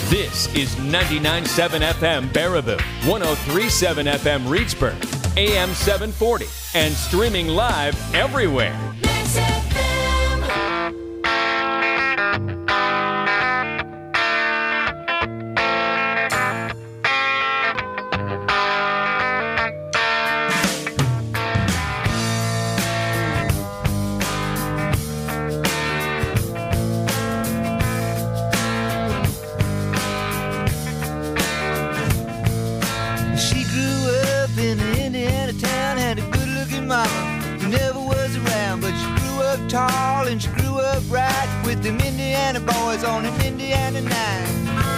This is 99.7 FM Baraboo, 103.7 FM Reedsburg, AM 740, and streaming live everywhere. Tall and she grew up right with them Indiana boys on an Indiana night.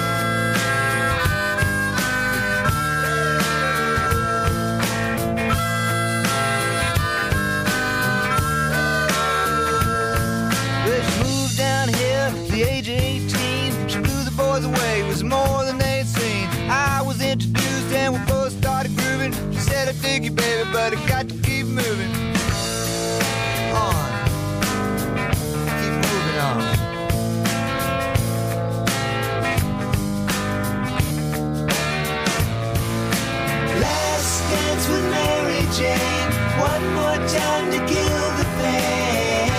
But she moved down here at the age of 18. She blew the boys away, it was more than they'd seen. I was introduced and we both started grooving. She said, I dig you, baby, but I got to keep moving on. Last dance with Mary Jane, one more time to kill the pain.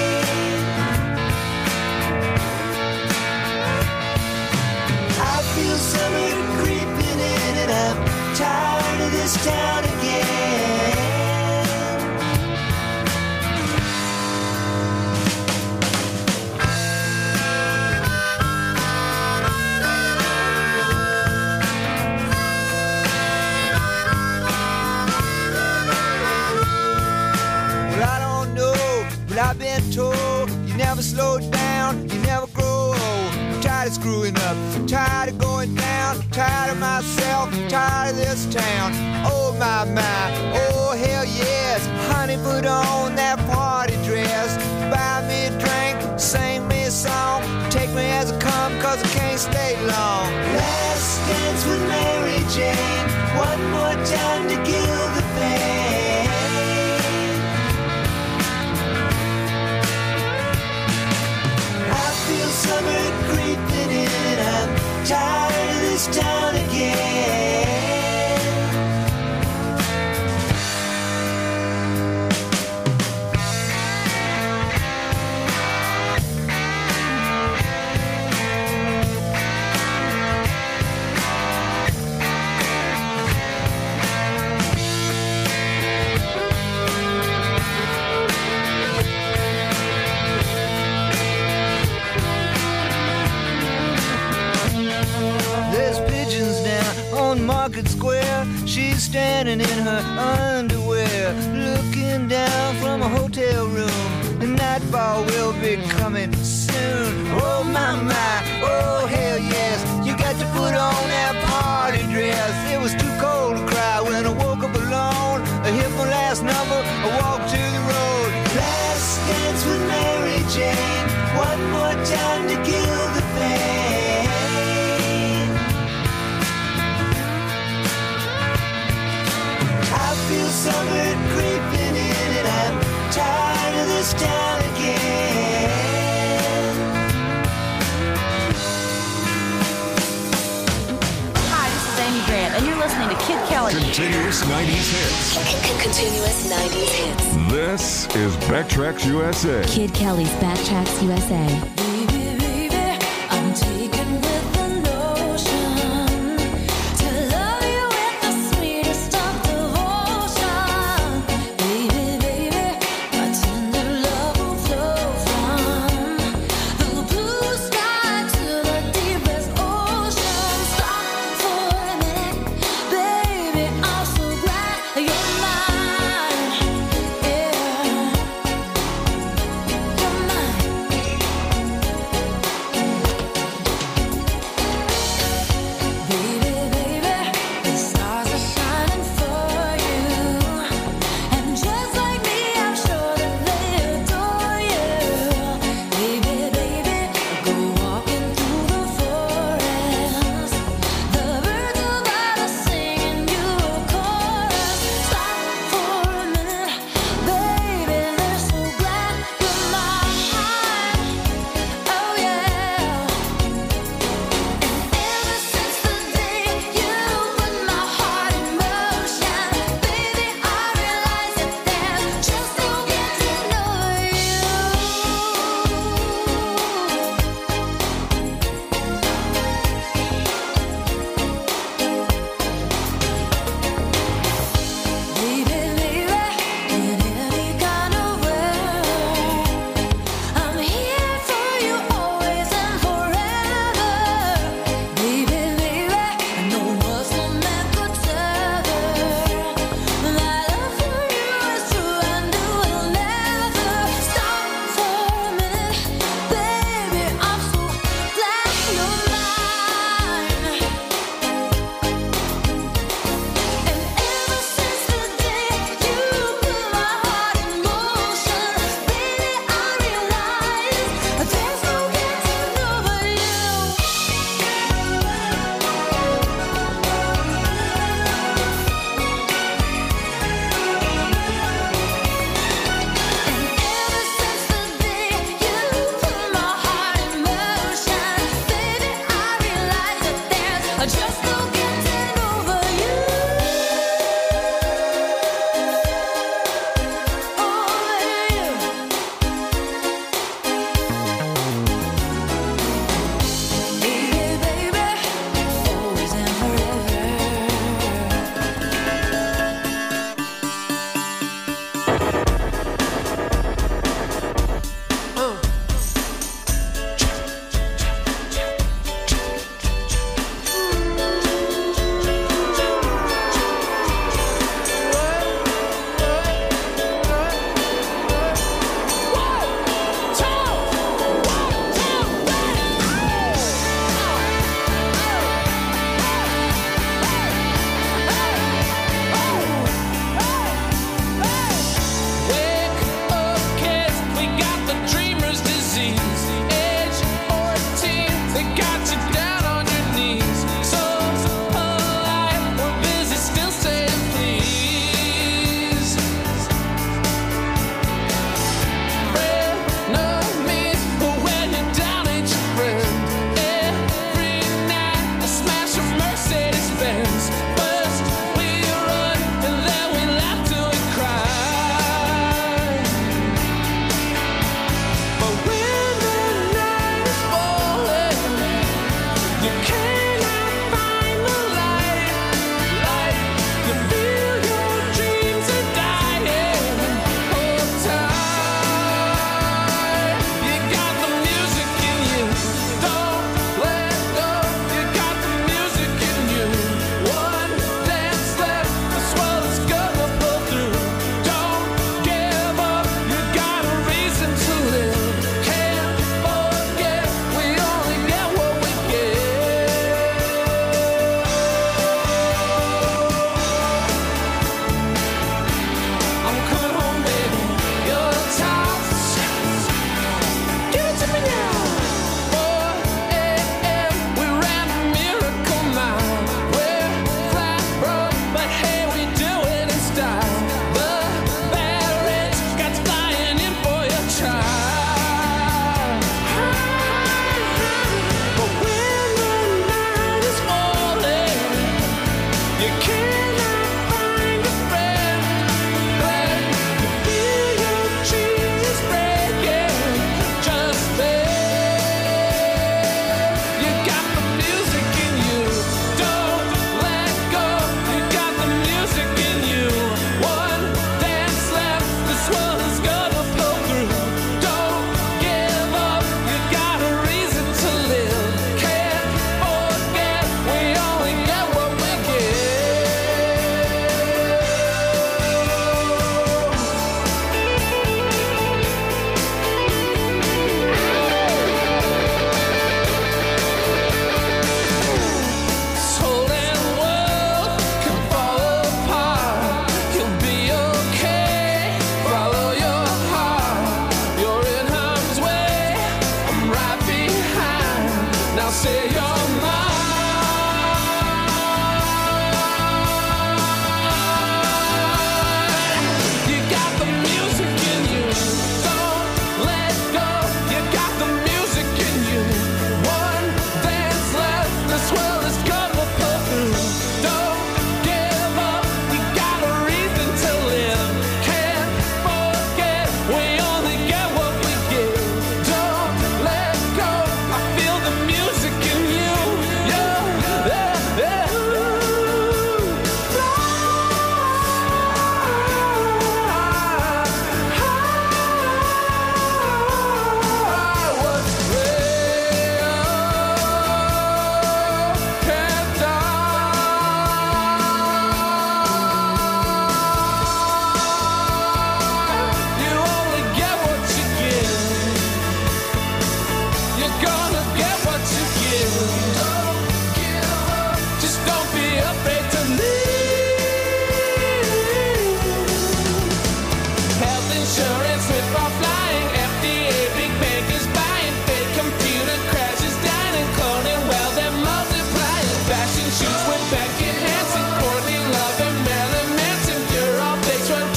I feel summer creeping in and I'm tired of this town again. I've been told you never slow down, you never grow old. I'm tired of screwing up, I'm tired of going down, I'm tired of myself, I'm tired of this town. Oh my, oh hell yes. Honey, put on that party dress, buy me a drink, sing me a song, take me as I come, cause I can't stay long. Last dance with Mary Jane, one more time to kill the pain. Feel summer creeping in and I'm tired of this town again. Market Square, she's standing in her underwear, looking down from a hotel room. The nightfall will be coming soon. Oh my, oh hell yes. You got to put on that party dress. It was too cold to cry when I woke up alone. I hit my last number, I walked to the road. Last dance with Mary Jane, one more time to kill the pain. I feel summer creeping in and I'm tired of this town again. Hi, this is Amy Grant, and you're listening to Kid Kelly. Continuous 90s hits. Continuous 90s hits. This is Backtracks USA. Kid Kelly's Backtracks USA. just don't getting over you.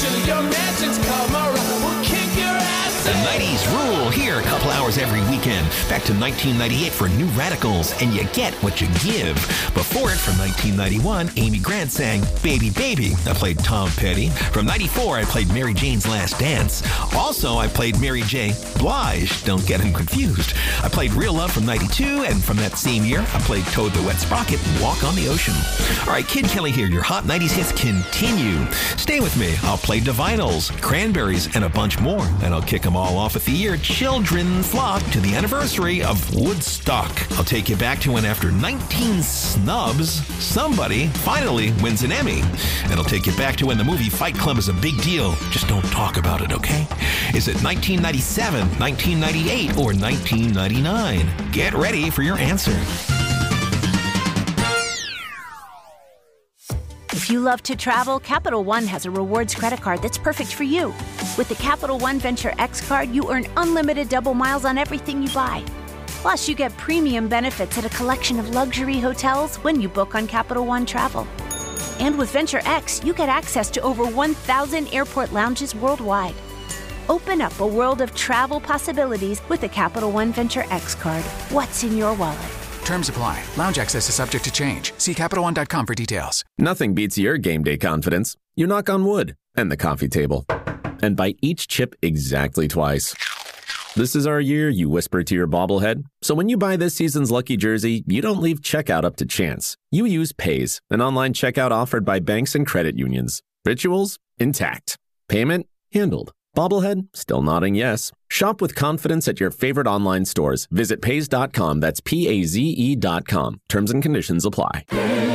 Every weekend Back to 1998 for New Radicals and You Get What You Give. Before it, from 1991, Amy Grant sang Baby Baby. I played Tom Petty. From 94, I played Mary Jane's Last Dance. Also, I played Mary J. Blige. Don't get him confused. I played Real Love from 92, and from that same year, I played Toad the Wet Sprocket and Walk on the Ocean. All right, Kid Kelly here. Your Hot 90s hits continue. Stay with me. I'll play Divinyls, Cranberries, and a bunch more. And I'll kick them all off with the year children flock to the anniversary of Woodstock. I'll take you back to when, after 19 snubs, somebody finally wins an Emmy. And I'll take you back to when the movie Fight Club is a big deal. Just don't talk about it, okay? Is it 1997, 1998, or 1999? Get ready for your answer. If you love to travel, Capital One has a rewards credit card that's perfect for you. With the Capital One Venture X card, you earn unlimited double miles on everything you buy. Plus, you get premium benefits at a collection of luxury hotels when you book on Capital One Travel. And with Venture X, you get access to over 1,000 airport lounges worldwide. Open up a world of travel possibilities with the Capital One Venture X card. What's in your wallet? Terms apply. Lounge access is subject to change. See CapitalOne.com for details. Nothing beats your game day confidence. You knock on wood and the coffee table and bite each chip exactly twice. This is our year, you whisper to your bobblehead. So when you buy this season's lucky jersey, you don't leave checkout up to chance. You use Paze, an online checkout offered by banks and credit unions. Rituals intact. Payment handled. Bobblehead still nodding yes. Shop with confidence at your favorite online stores. Visit Paze.com. That's PAZE.com. Terms and conditions apply.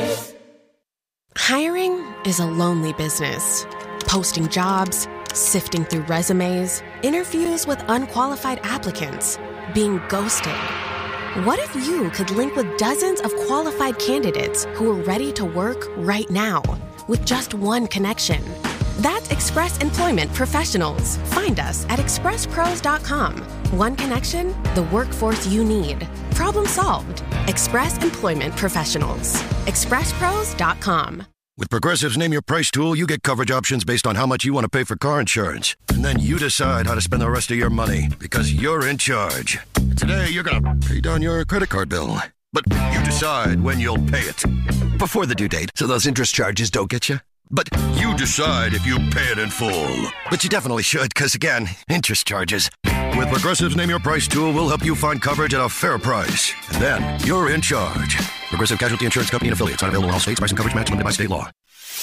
Hiring is a lonely business. Posting jobs, sifting through resumes, interviews with unqualified applicants, being ghosted. What if you could link with dozens of qualified candidates who are ready to work right now with just one connection? That's Express Employment Professionals. Find us at expresspros.com. One connection, the workforce you need. Problem solved. Express Employment Professionals. expresspros.com. With Progressive's Name Your Price tool, you get coverage options based on how much you want to pay for car insurance. And then you decide how to spend the rest of your money, because you're in charge. Today, you're going to pay down your credit card bill. But you decide when you'll pay it. Before the due date, so those interest charges don't get you. But you decide if you pay it in full. But you definitely should, because, again, interest charges. With Progressive's Name Your Price tool, we'll help you find coverage at a fair price. And then you're in charge. Progressive Casualty Insurance Company and Affiliates. Not available in all states. Price and coverage match limited by state law.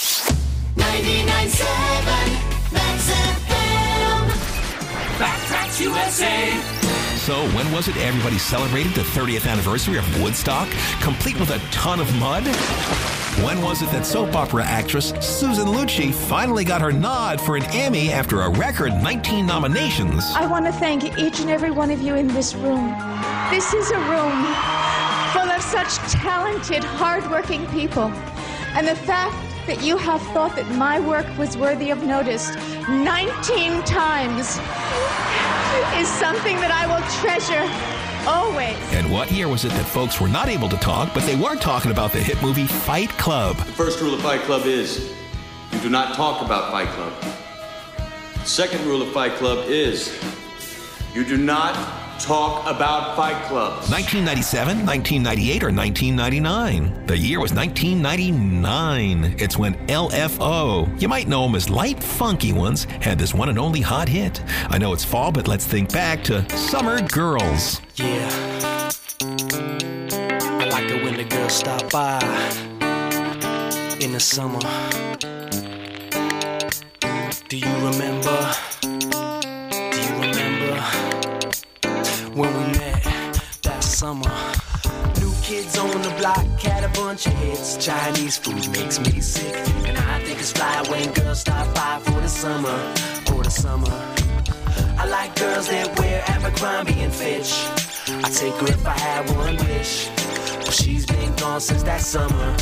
99.7 Max FM. Backtracks USA. So when was it everybody celebrated the 30th anniversary of Woodstock, complete with a ton of mud? When was it that soap opera actress Susan Lucci finally got her nod for an Emmy after a record 19 nominations? I want to thank each and every one of you in this room. This is a room full of such talented, hardworking people. And the fact that you have thought that my work was worthy of notice 19 times is something that I will treasure always. And what year was it that folks were not able to talk, but they were talking about the hit movie Fight Club? The first rule of Fight Club is you do not talk about Fight Club. The second rule of Fight Club is you do not talk about Fight Club. 1997, 1998, or 1999? The year was 1999. It's when LFO, you might know them as Light Funky Ones, had this one and only hot hit. I know it's fall, but let's think back to Summer Girls. Yeah, I like it when the girls stop by in the summer. Do you remember? When we met that summer, new kids on the block had a bunch of hits. Chinese food makes me sick, and I think it's fly when girls stop by for the summer. I like girls that wear Abercrombie and Fitch. I'd take her if I had one wish, but she's been gone since that summer.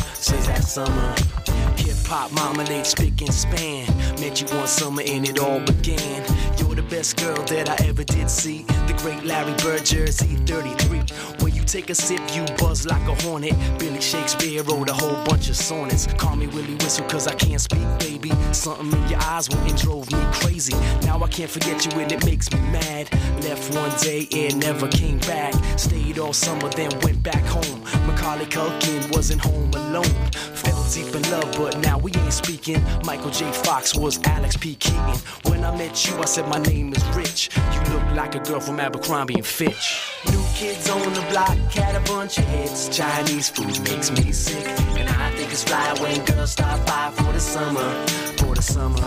Hip-hop, marmalade, spick and span. Met you one summer and it all began. You're the best girl that I ever did see. The great Larry Bird, Jersey 33. When you take a sip, you buzz like a hornet. Billy Shakespeare wrote a whole bunch of sonnets. Call me Willie Whistle, cause I can't speak, baby. Something in your eyes went and drove me crazy. Now I can't forget you and it makes me mad. Left one day and never came back. Stayed all summer, then went back home. Macaulay Culkin wasn't home alone. Fell deep in love, but now we ain't speaking. Michael J. Fox was Alex P. Keaton. When I met you, I said my name is Rich. You look like a girl from Abercrombie and Fitch. New kids on the block had a bunch of hits. Chinese food makes me sick, and I think it's fly when girls stop by for the summer. For the summer,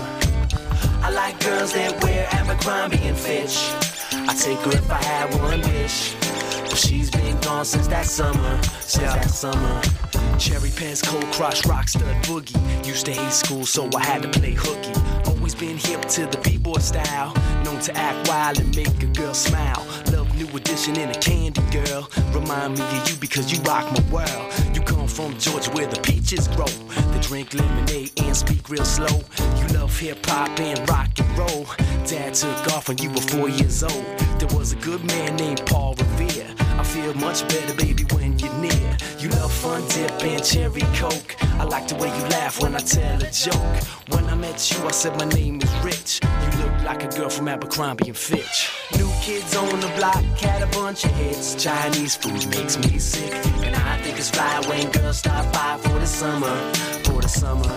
I like girls that wear Abercrombie and Fitch. I take her if I had one wish, but she's been gone since that summer. Since that summer. Cherry Pants, Cold Crush, Rockstud Boogie. Used to hate school, so I had to play hooky. Always been hip to the b-boy style. Known to act wild and make a girl smile. Love New Edition and a Candy Girl. Remind me of you because you rock my world. You come from Georgia where the peaches grow. They drink lemonade and speak real slow. You love hip-hop and rock and roll. Dad took off when you were 4 years old. There was a good man named Paul Revere. I feel much better, baby, when you're near. You love Fun Dip and Cherry Coke. I like the way you laugh when I tell a joke. When I met you, I said my name is Rich. You look like a girl from Abercrombie and Fitch. New kids on the block had a bunch of hits. Chinese food makes me sick, and I think it's fly when girls stop by for the summer. For the summer,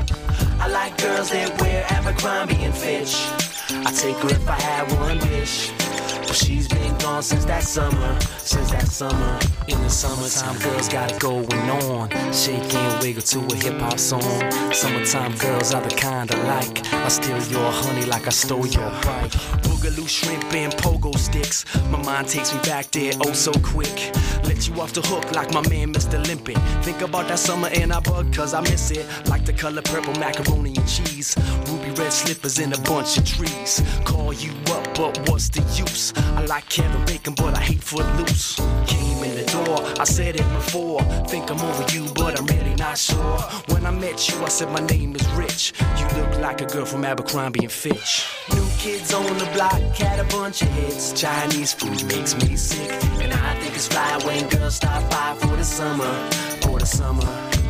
I like girls that wear Abercrombie and Fitch. I take her if I had one wish, but she's been gone since that summer. Since that summer. In the summertime, girls got it going on. Shake and wiggle to a hip-hop song. Summertime girls are the kind I like. I steal your honey like I stole your bike. Boogaloo shrimp and pogo sticks. My mind takes me back there oh so quick. Let you off the hook like my man Mr. Limpin'. Think about that summer and I bug cause I miss it. Like the color purple macaroni and cheese. Ruby red slippers in a bunch of trees. Call you up, but what's the use? I like Kevin Bacon, but I hate Footloose. Came in the door, I said it before. Think I'm over you, but I'm really not sure. When I met you, I said my name is Rich. You look like a girl from Abercrombie and Fitch. New kids on the block had a bunch of hits. Chinese food makes me sick, and I think it's fly when girls stop by for the summer. For the summer,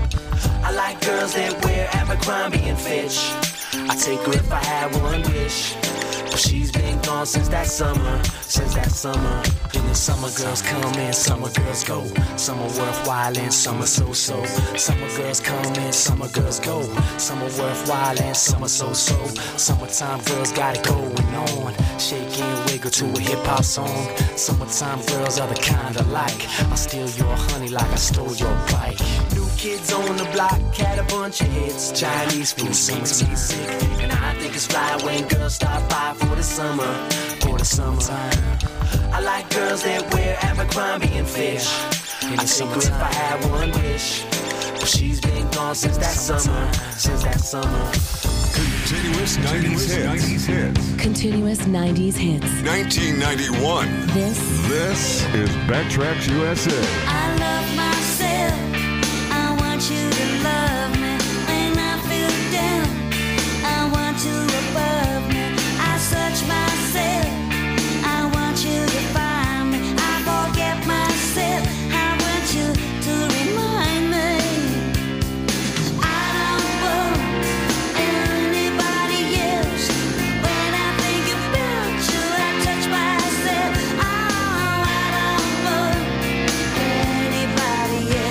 I like girls that wear Abercrombie and Fitch. I take her if I had one wish, but she's been gone since that summer. Since that summer. In the summer, girls come and summer girls go. Some are worthwhile and some are so-so. Summer girls come and summer girls go. Some are worthwhile and some are so-so. Summertime girls got it going on. Shake and wiggle to a hip-hop song. Summertime girls are the kind I like. I steal your honey like I stole your bike. New kids on the block had a bunch of hits. Chinese food makes me sick, and I think it's fly when girls stop by for the summer. For the summertime, I like girls that wear Abercrombie and Fitch. I take her if I had one wish, but she's been gone since that summer. Since that summer. Continuous 90s hits. Continuous 90s hits. 1991. This is Backtracks USA. I love myself. I want you to love me when I feel down. I want you above me. I search myself. I want you to find me. I forget myself. I want you to remind me. I don't want anybody else. When I think about you, I touch myself. Oh, I don't want anybody else.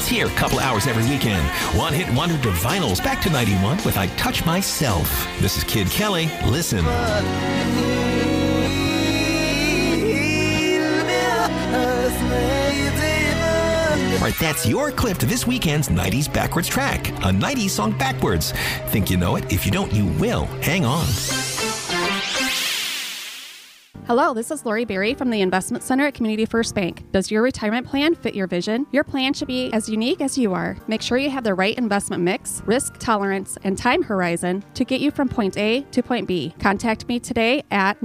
It's here a couple hours every weekend. One hit wonder to vinyls back to 91 with I Touch Myself. This is Kid Kelly. Listen. Right, that's your clip to this weekend's 90s Backwards track. A 90s song backwards. Think you know it? If you don't, you will. Hang on. Hello, this is Lori Berry from the Investment Center at Community First Bank. Does your retirement plan fit your vision? Your plan should be as unique as you are. Make sure you have the right investment mix, risk tolerance, and time horizon to get you from point A to point B. Contact me today at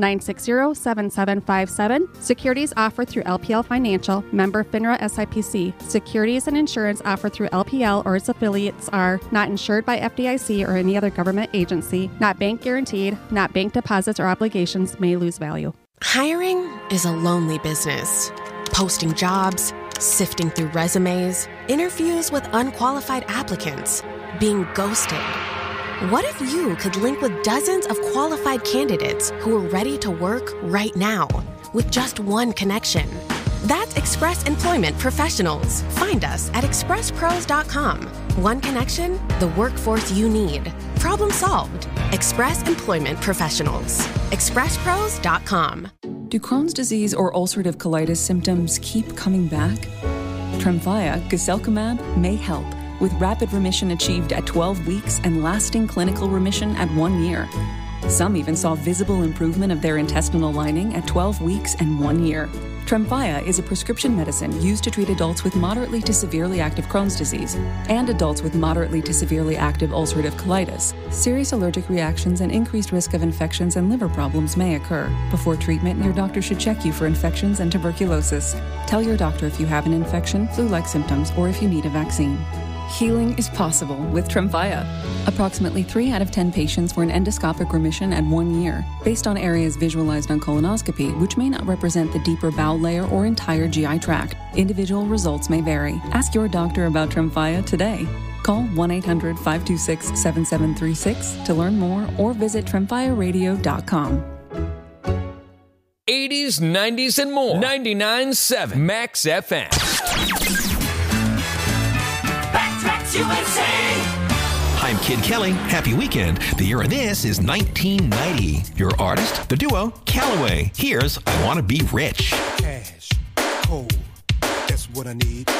960-7757. Securities offered through LPL Financial, member FINRA SIPC. Securities and insurance offered through LPL or its affiliates are not insured by FDIC or any other government agency, not bank guaranteed, not bank deposits or obligations may lose value. Hiring is a lonely business. Posting jobs, sifting through resumes, interviews with unqualified applicants, being ghosted. What if you could link with dozens of qualified candidates who are ready to work right now with just one connection? That's Express Employment Professionals. Find us at expresspros.com. One connection, the workforce you need. Problem solved. Express Employment Professionals. expresspros.com. Do Crohn's disease or ulcerative colitis symptoms keep coming back? Tremfya, guselkumab, may help, with rapid remission achieved at 12 weeks and lasting clinical remission at 1 year. Some even saw visible improvement of their intestinal lining at 12 weeks and 1 year. Tremfya is a prescription medicine used to treat adults with moderately to severely active Crohn's disease and adults with moderately to severely active ulcerative colitis. Serious allergic reactions and increased risk of infections and liver problems may occur. Before treatment, your doctor should check you for infections and tuberculosis. Tell your doctor if you have an infection, flu-like symptoms, or if you need a vaccine. Healing is possible with Tremfya. Approximately 3 out of 10 patients were in endoscopic remission at 1 year, based on areas visualized on colonoscopy, which may not represent the deeper bowel layer or entire GI tract. Individual results may vary. Ask your doctor about Tremfya today. Call 1-800-526-7736 to learn more or visit tremfyaradio.com. 80s, 90s, and more. 99.7 Max FM. USA. I'm Kid Kelly. Happy weekend. The year of this is 1990. Your artist, the duo Calloway. Here's I Wanna Be Rich. Cash, cold, that's what I need.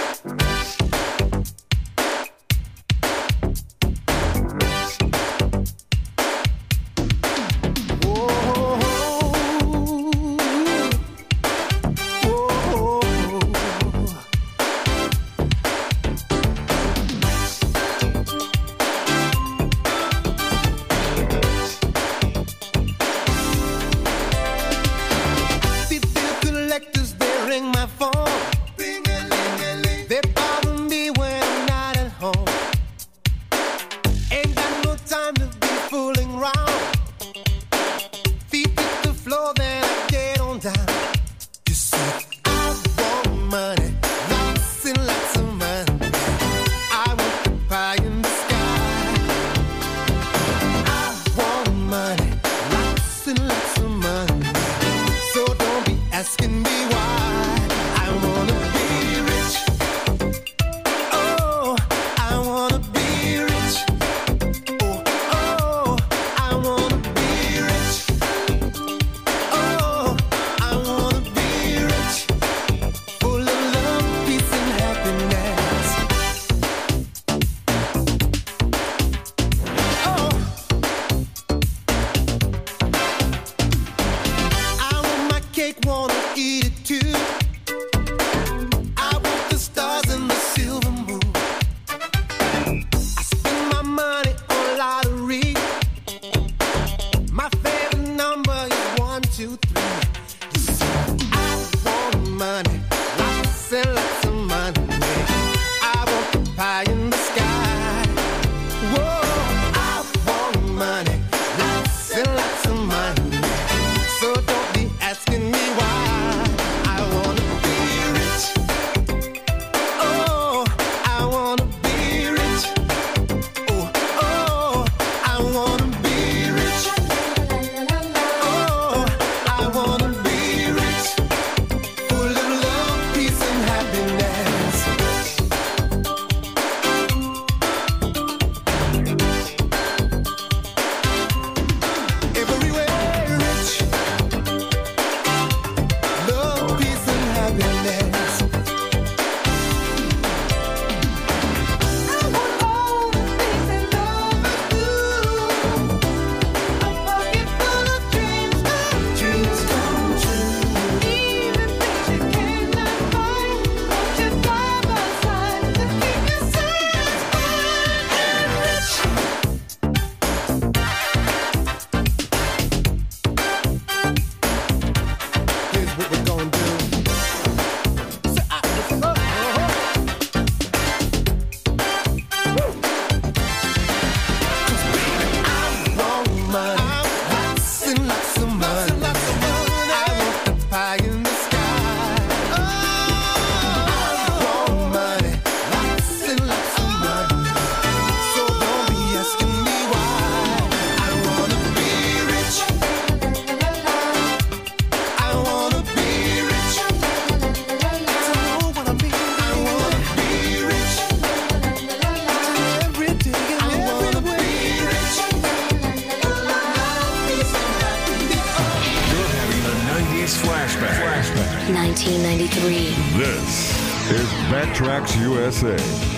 1993. This is Backtracks USA.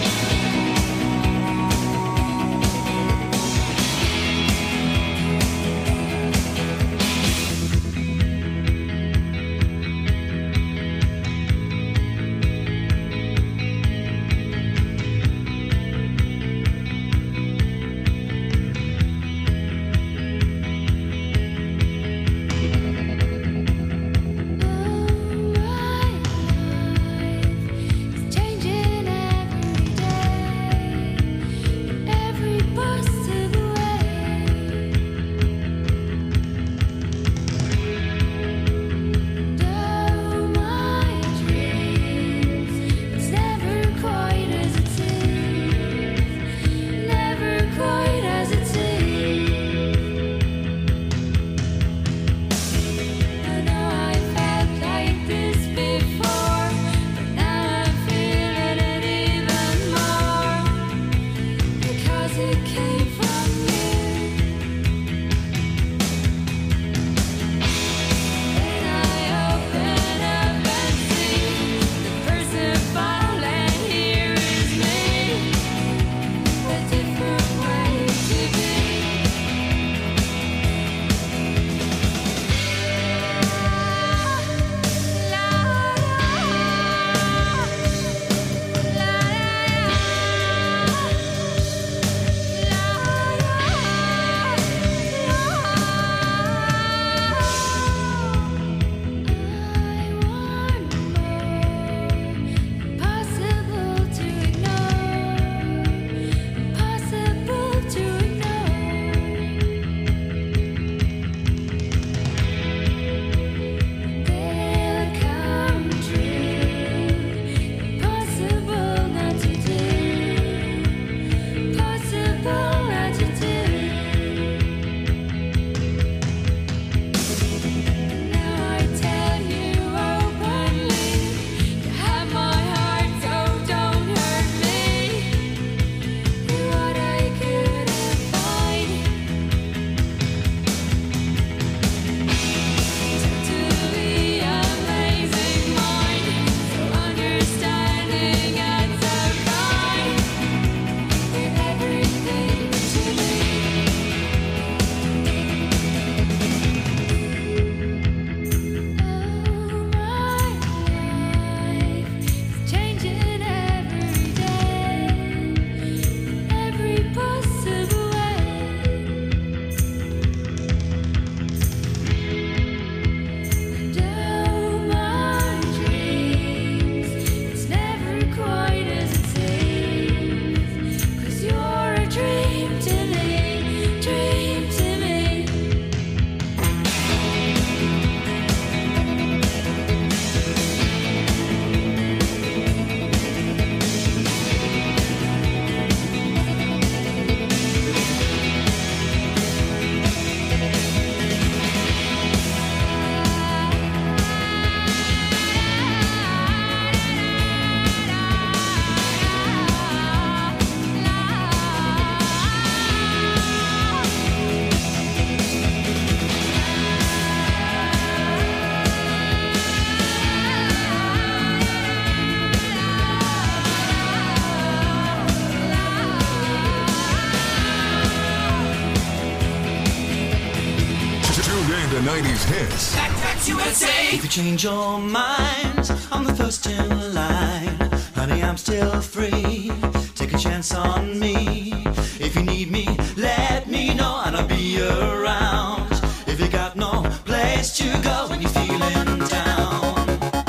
The 90s hits. Backtracks USA. If you change your mind, I'm the first in line. Honey, I'm still free. Take a chance on me. If you need me, let me know and I'll be around. If you got no place to go when you're feeling down.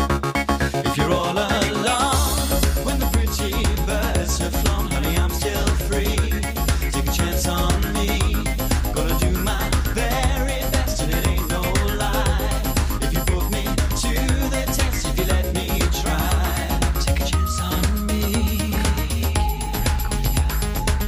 If you're all alone when the pretty birds have flown, honey, I'm still free. Take a chance on me. Gonna do my very best and it ain't no lie. If you put me to the test, if you let me try, take a chance on me.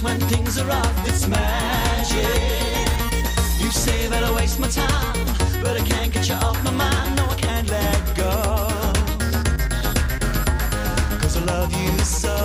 when things are off, it's magic. You say that I waste my time, but I can't get you off my mind. No, I can't let go, 'cause I love you so.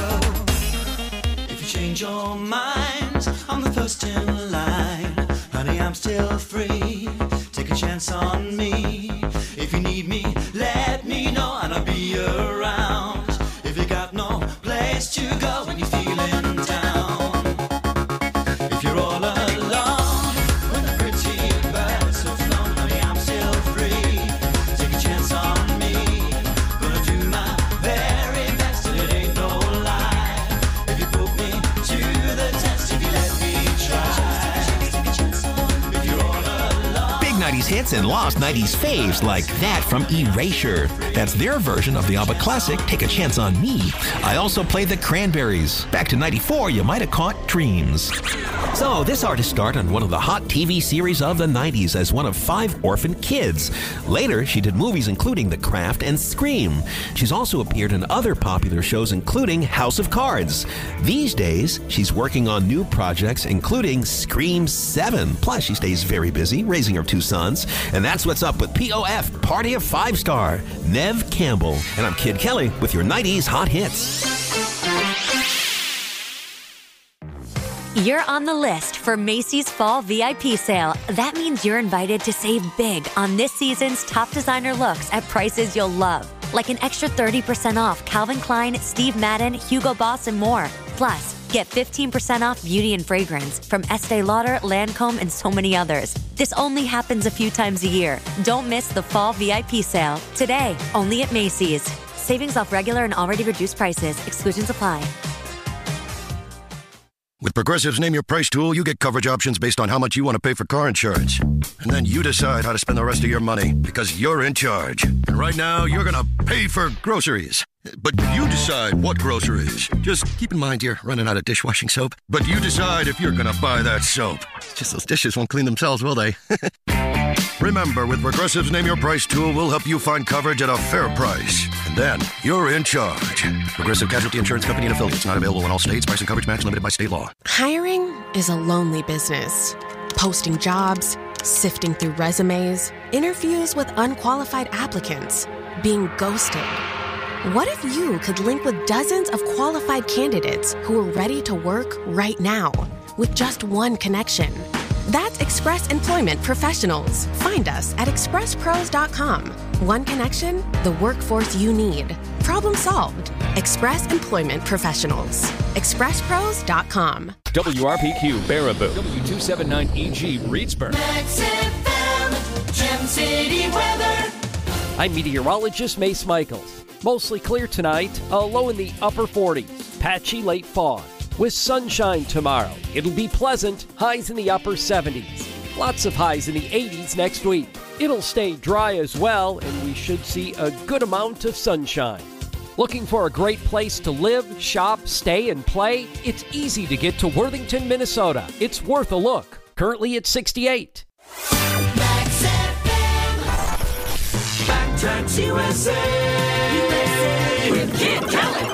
If you change your mind, I'm the first in line. Honey, I'm still free. Take a chance on me. If you need me, let me know and I'll be around. If you got no place to go when you're feeling down, if you're all alone when the pretty birds have flown, honey, I'm still free. Take a chance on me. Gonna do my very best and it ain't no lie. If you put me to the test, if you let me try. If you're all alone. Big 90s hits and lost 90s faves like that from Erasure. That's their version of the ABBA classic, Take a Chance on Me. I also played the Cranberries. Back to 94, you might have caught Dreams. So, this artist starred on one of the hot TV series of the 90s as one of 5 orphan kids. Later, she did movies including The Craft and Scream. She's also appeared in other popular shows including House of Cards. These days, she's working on new projects including Scream 7. Plus, she stays very busy raising her 2 sons. And that's what's up with POF, Party of 5 Star, Nev Campbell. And I'm Kid Kelly with your 90s hot hits. You're on the list for Macy's Fall VIP Sale. That means you're invited to save big on this season's top designer looks at prices you'll love. Like an extra 30% off Calvin Klein, Steve Madden, Hugo Boss, and more. Plus, get 15% off beauty and fragrance from Estee Lauder, Lancome, and so many others. This only happens a few times a year. Don't miss the Fall VIP Sale. Today, only at Macy's. Savings off regular and already reduced prices. Exclusions apply. With Progressive's Name Your Price tool, you get coverage options based on how much you want to pay for car insurance. And then you decide how to spend the rest of your money, because you're in charge. And right now, you're going to pay for groceries. But you decide what groceries. Just keep in mind you're running out of dishwashing soap. But you decide if you're going to buy that soap. Just those dishes won't clean themselves, will they? Remember, with Progressive's Name Your Price tool, we'll help you find coverage at a fair price. And then you're in charge. Progressive Casualty Insurance Company and affiliates. Not available in all states. Price and coverage match limited by state law. Hiring is a lonely business. Posting jobs, sifting through resumes, interviews with unqualified applicants, being ghosted. What if you could link with dozens of qualified candidates who are ready to work right now with just one connection? That's Express Employment Professionals. Find us at expresspros.com. One connection, the workforce you need. Problem solved. Express Employment Professionals. expresspros.com. WRPQ Baraboo, W279EG Reedsburg. Max FM, Gem City weather. I'm meteorologist Mace Michaels. Mostly clear tonight, a low in the upper 40s, patchy late fog. With sunshine tomorrow, it'll be pleasant, highs in the upper 70s. Lots of highs in the 80s next week. It'll stay dry as well, and we should see a good amount of sunshine. Looking for a great place to live, shop, stay, and play? It's easy to get to Worthington, Minnesota. It's worth a look. Currently at 68. Max FM, Backtracks USA, with Kid Kelly.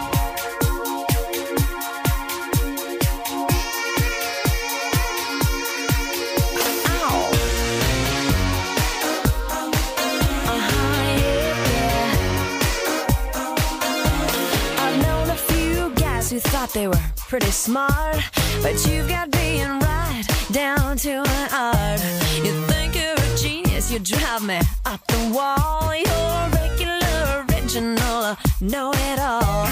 Who thought they were pretty smart, but you've got being right down to an art. You think you're a genius, you drive me up the wall. You're regular, original, know-it-all.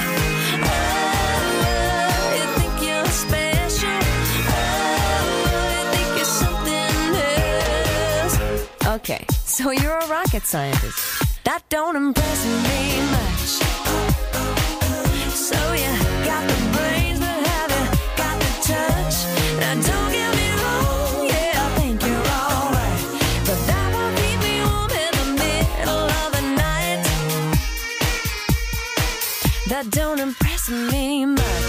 Oh, you think you're special. Oh, you think you're something else. Okay, so you're a rocket scientist. That don't impress me much. So you got the brains, but have you got the touch? Now don't get me wrong, yeah, I think you're alright, but that won't keep me warm in the middle of the night. That don't impress me much.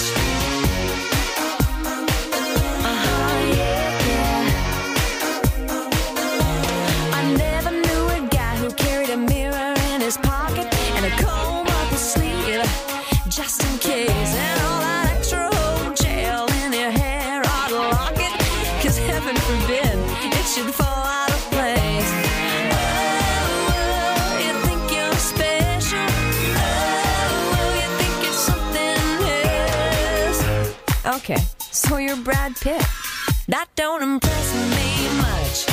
Yeah. I never knew a guy who carried a mirror in his pocket and a comb up his sleeve, just in case, and all that extra old gel in Okay, so you're Brad Pitt. That don't impress me much.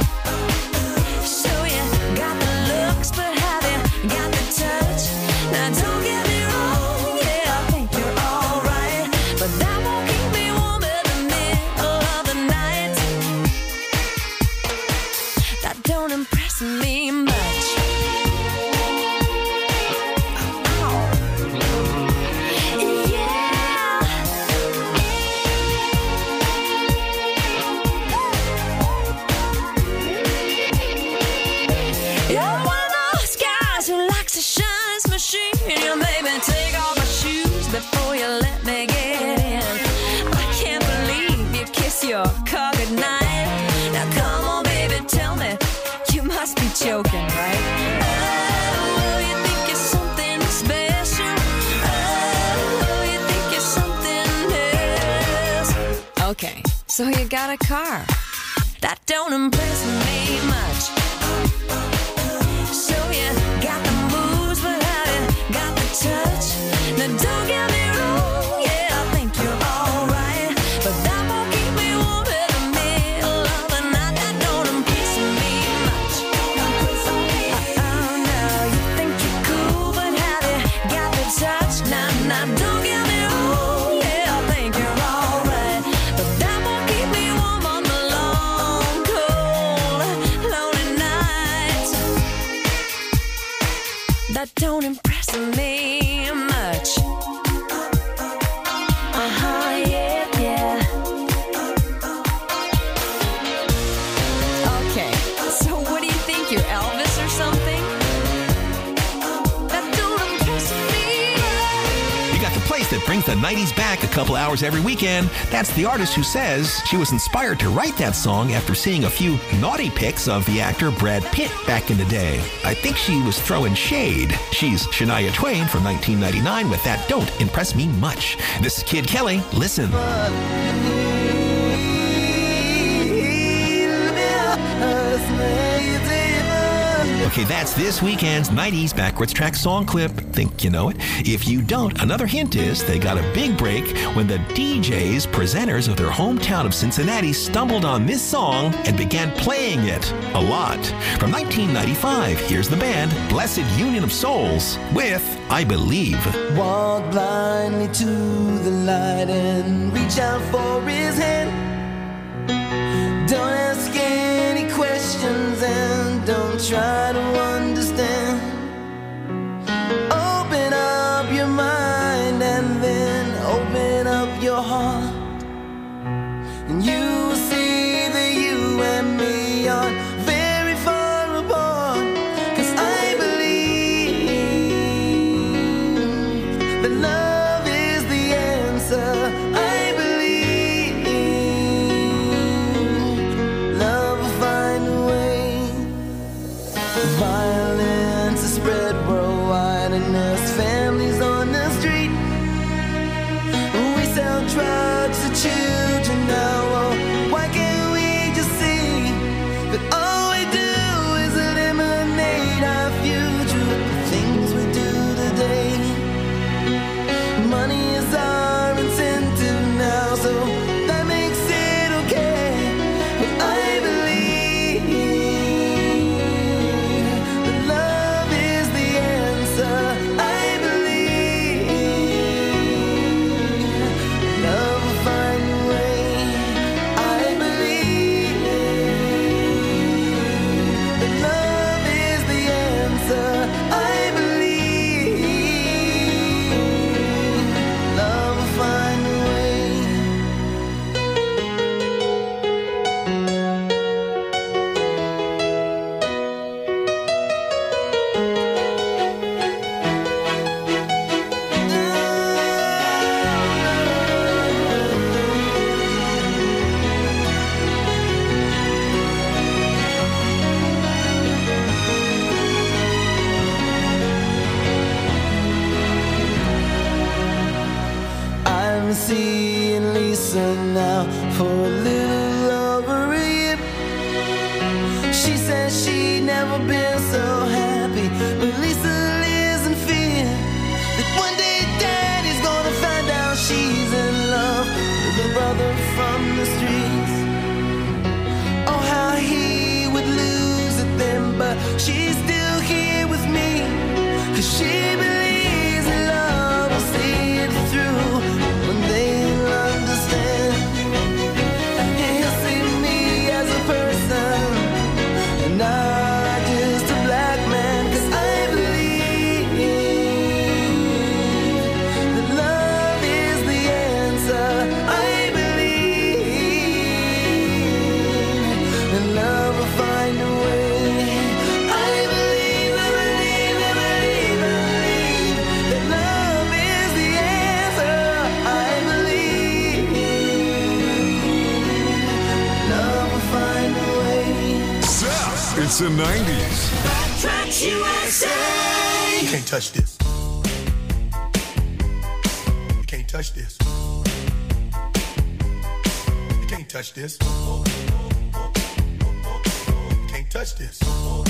So you got the looks, but have you got the touch? Now don't get me wrong, yeah, I think you're alright, but that won't keep me warm in the middle of the night. That don't impress me much. You made me take off my shoes before you let me get in. I can't believe you kiss your car goodnight. Now come on, baby, tell me, you must be joking, right? Oh, you think you're something special? Oh, you think you're something else? Okay, so you got a car. That don't impress me much. So you got the moves, but got the touch. Now don't get me wrong, yeah, I think you're alright, but that won't keep me warm in the middle of the night. That don't impress me much. Oh no, you think you're cool, but have you got the touch? Now don't get me wrong, yeah, I think you're alright, but that won't keep me warm on the long, cold, lonely nights. That don't impress me much. Yeah, yeah. Okay, so what do you think? You're Elvis or something? That don't impress me. You got the place that brings the 90s back a couple hours every weekend. That's the artist who says she was inspired to write that song after seeing a few naughty pics of the actor Brad Pitt back in the day. I think she was throwing shade. She's Shania Twain from 1999 with That Don't Impress Me Much. This is Kid Kelly. Listen. Okay, that's this weekend's 90s Backwards Track song clip. Think you know it? If you don't, another hint is they got a big break when the DJs, presenters of their hometown of Cincinnati, stumbled on this song and began playing it a lot. From 1995, here's the band Blessed Union of Souls with I Believe. Walk blindly to the light and reach out for his hand. Don't ask any questions and don't try to understand. Open up your mind and then open up your heart, and you will see that you and me are very far apart. 'Cause I believe that love is the answer. I believe love will find a way. Violence is spread worldwide and there's families on the street. We sell drugs to children now. Oh, why can't we just see that all we do is eliminate our future with the things we do today? Money is our incentive now, so that makes it okay. But I believe that love is the answer. I believe love will find a way. I believe that love is the answer. I believe love will find a way. I'm seeing Lisa now for a little over a year. She says she'd never been so happy, but Lisa lives in fear that one day Daddy's gonna find out she's in love. 90s. Tracks USA. You can't touch this. You can't touch this. You can't touch this. You can't touch this.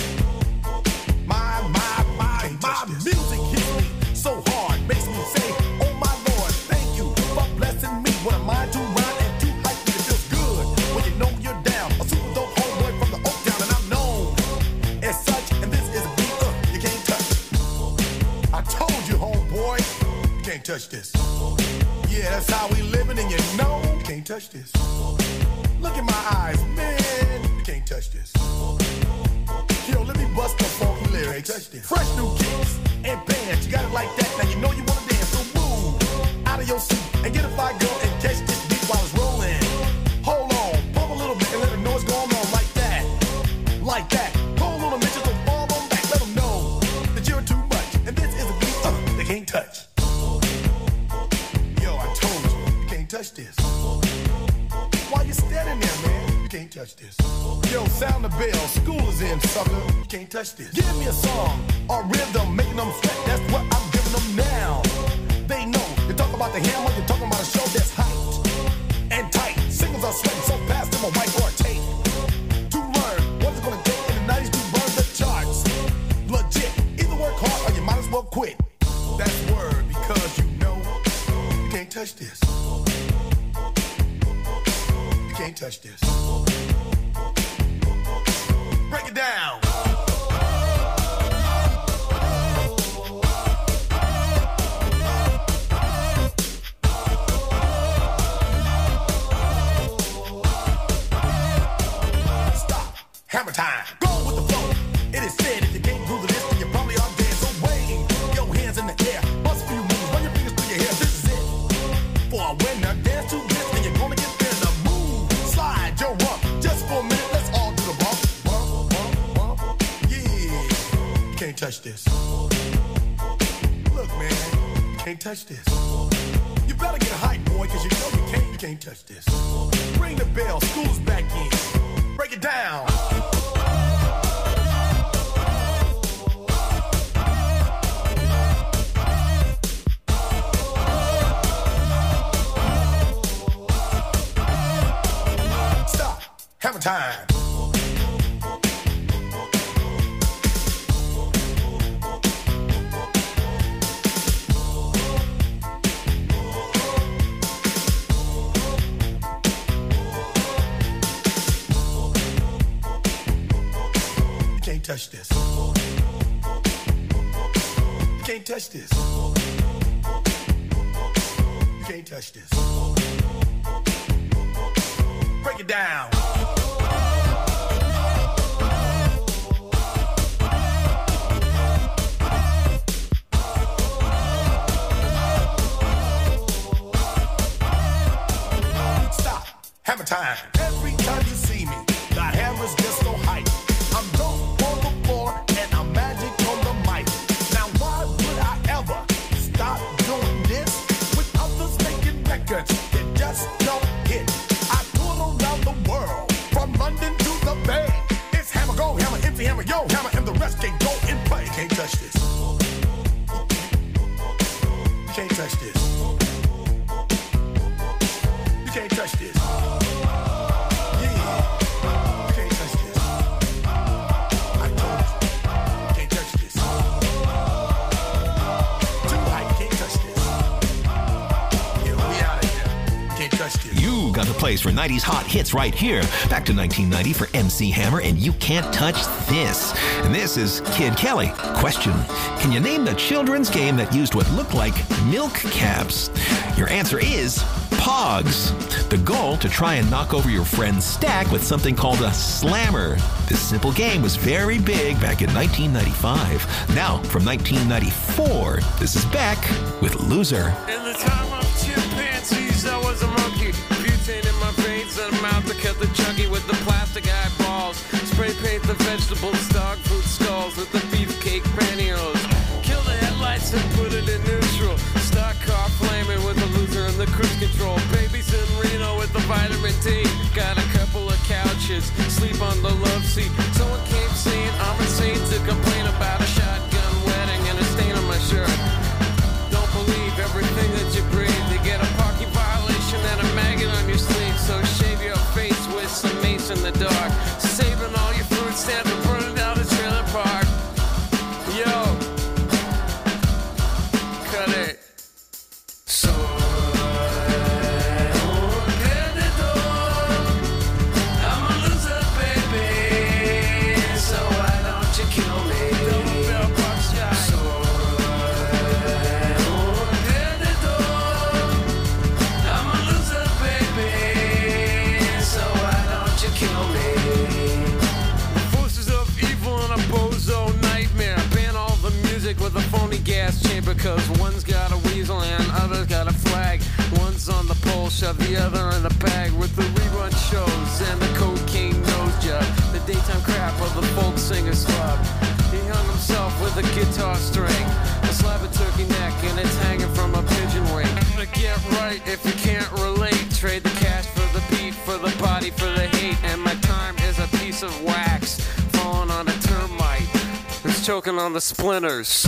My music hits me so hard, makes me say, oh my Lord, thank you for blessing me. What a mind to rhyme and too hype, it feels good when you know you're down. A super dope homeboy from the Oak Town, and I'm known as such. And this is a beat you can't touch. I told you, homeboy, you can't touch this. Yeah, that's how we living, and you know you can't touch this. Look in my eyes, man, you can't touch this. Yo, let me bust the funky lyrics. Fresh new kicks and bands, you got it like that. Now you know you wanna dance, so move out of your seat and get a fire girl and catch this beat while it's rolling. Hold on, pump a little bit and let them know what's going on like that, like that. Hold on a minute, so fall on back, let them know that you're too much. And this is a beat they can't touch. Yo, I told you, you can't touch this. Why you standing there, man? You can't touch this. Yo, sound the bell, school is in, sucker. You can't touch this. Give me a song or rhythm, making them sweat. That's what I'm giving them now. They know. You talk about the hammer, you're talking about a show that's hyped and tight. Singles are sweating so fast, them a whiteboard tape. To learn what it's gonna take in the 90s to burn the charts. Legit. Either work hard or you might as well quit. That's word, because you know you can't touch this. You can't touch this. Break it down. Stop. Hammer time. Go with the flow. It is said if you can't groove the list, then you probably are dead. So wave your hands in the air. Bust a few moves. Run your fingers through your hair. This is it. For a winner, dance to this, and you're gonna get there. The move. Slide your rump. Just for a minute, let's all do the bump. Can't touch this. Look, man, you can't touch this. You better get a hype, boy, because you know you can't touch this. Ring the bell, school's back in. Break it down. Stop. Hammer time. Touch this. You can't touch this. You can't touch this. Break it down. Stop. Hammer time. Every time you see me, the hammer's just so hype. I'm dope. And I'm magic on the mic. Now why would I ever stop doing this with others making records that just don't hit? I tour around the world, from London to the Bay. It's hammer, go, hammer, empty hammer, yo, hammer, and the rest can go and play. You can't touch this. You can't touch this. You can't touch this. You got the place for 90s hot hits right here. Back to 1990 for MC Hammer, and you can't touch this. And this is Kid Kelly. Question: can you name the children's game that used what looked like milk caps? Your answer is Pogs. The goal to try and knock over your friend's stack with something called a slammer. This simple game was very big back in 1995. Now, from 1994, this is Beck with Loser. In the time of chimpanzees, I was a monkey. Butane in my veins and a mouth to cut the chunky with the plastic eyeballs. Spray paint the vegetables, dog food skulls with the beefcake pantyhose. Kill the headlights and put it in neutral. Stock car flaming with the Loser and the cruise control. Babies in Reno with the vitamin D. Got a couple of couches, sleep on the love seat. Someone came saying Because one's got a weasel and other's got a flag. One's on the pole, shove the other in the bag. With the rerun shows and the cocaine nose job, the daytime crap of the folk singer slub. He hung himself with a guitar string, a slab of turkey neck, and it's hanging from a pigeon wing. But get right if you can't relate. Trade the cash for the beat, for the body, for the hate. And my time is a piece of wax falling on a termite who's choking on the splinters.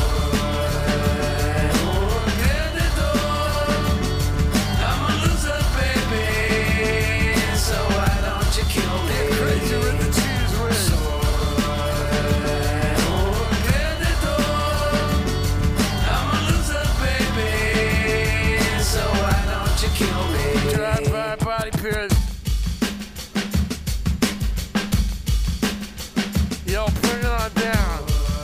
Yo, bring it on down.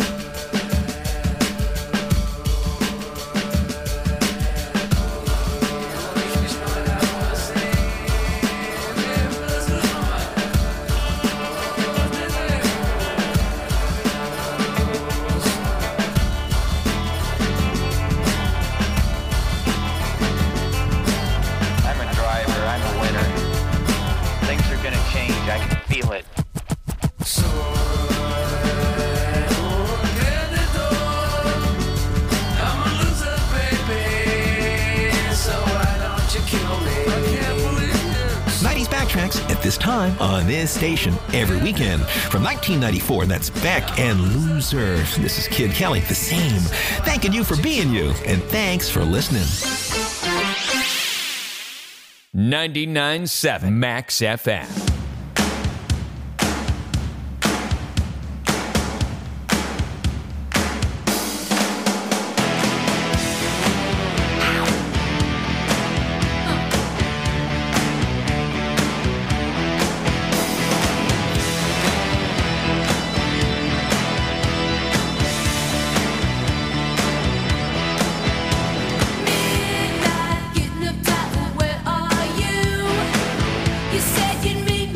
I'm a driver, I'm a winner. Things are gonna change, I can feel it. I'm a loser, baby, so why don't you kill me? I can't believe you. 90s Backtracks at this time on this station every weekend. From 1994, that's Beck and Loser. This is Kid Kelly, the same. Thanking you for being you, and thanks for listening. 99.7 Max FM. Getting up tight, where are you? You said you'd meet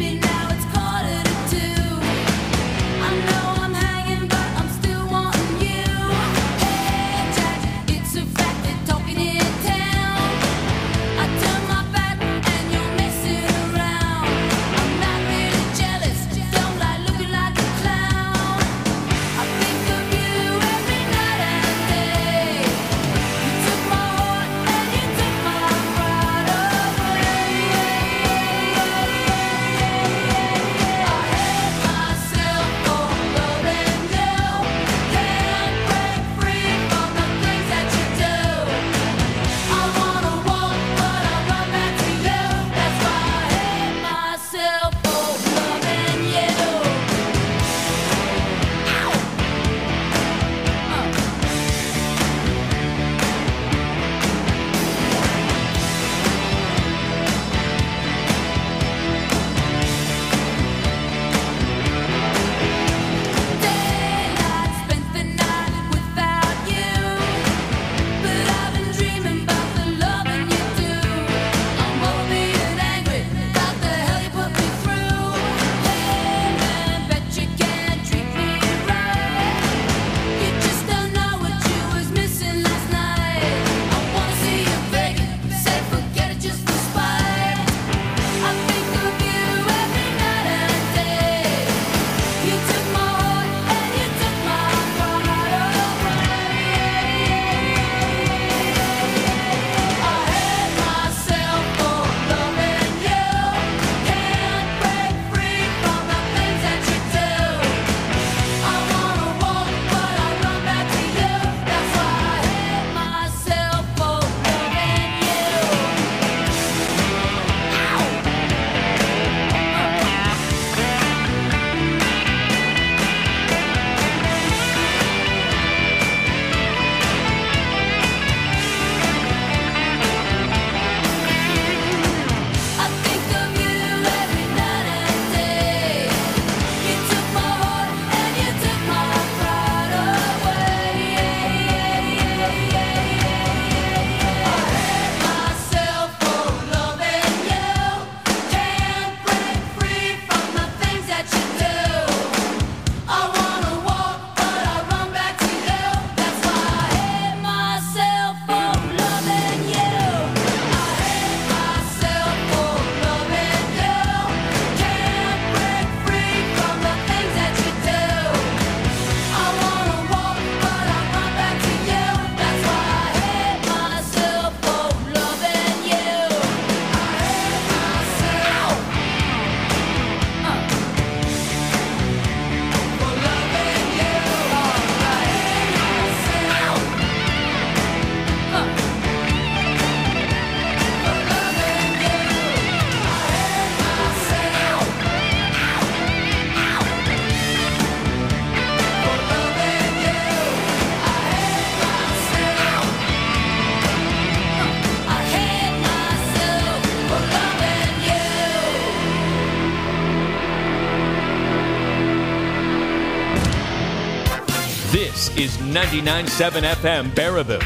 This is 99.7 FM Baraboo,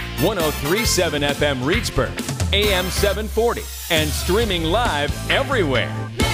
103.7 FM Reedsburg, AM 740, and streaming live everywhere.